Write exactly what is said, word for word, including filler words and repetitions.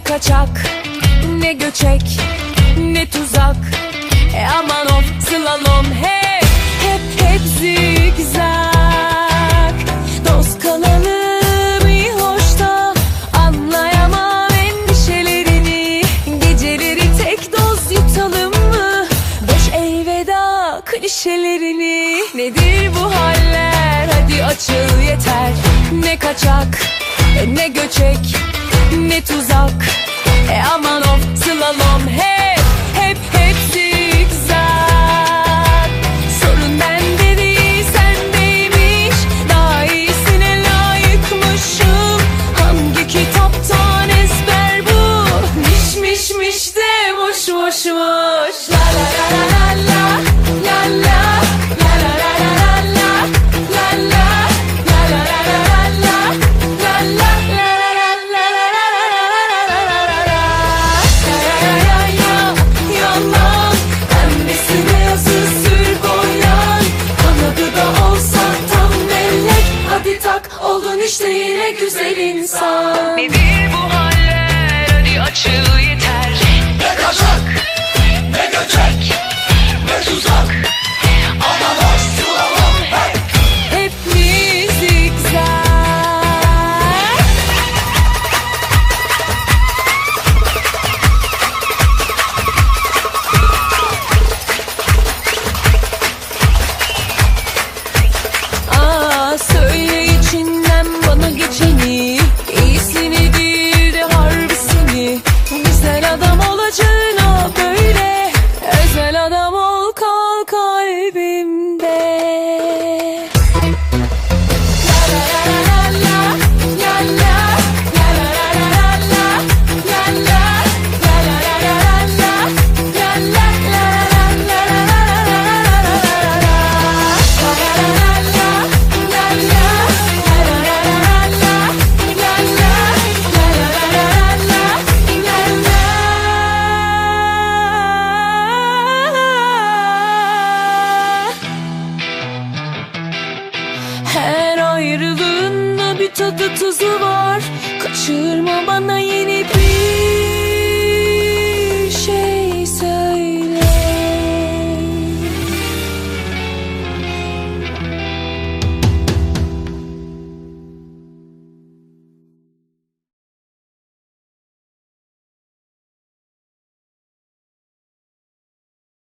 kaçak, ne göçek, ne tuzak. E aman of slalom, hep hep hep zigzag. Dost kalalım iyi hoş da anlayamam endişelerini. Geceleri tek doz yutalım mı? Boş elveda klişelerini. Nedir bu haller, hadi açıl yeter. Ne kaçak, ne göçek, ne tuzak. E aman of slalom, hep hep hep zigzag. Sorun bende değil sendeymiş, daha iyisine layıkmışım. Hangi kitaptan ezber bu? Miş miş miş de boş boşmuş. La la la la la la la. Oldun işte yine güzel insan.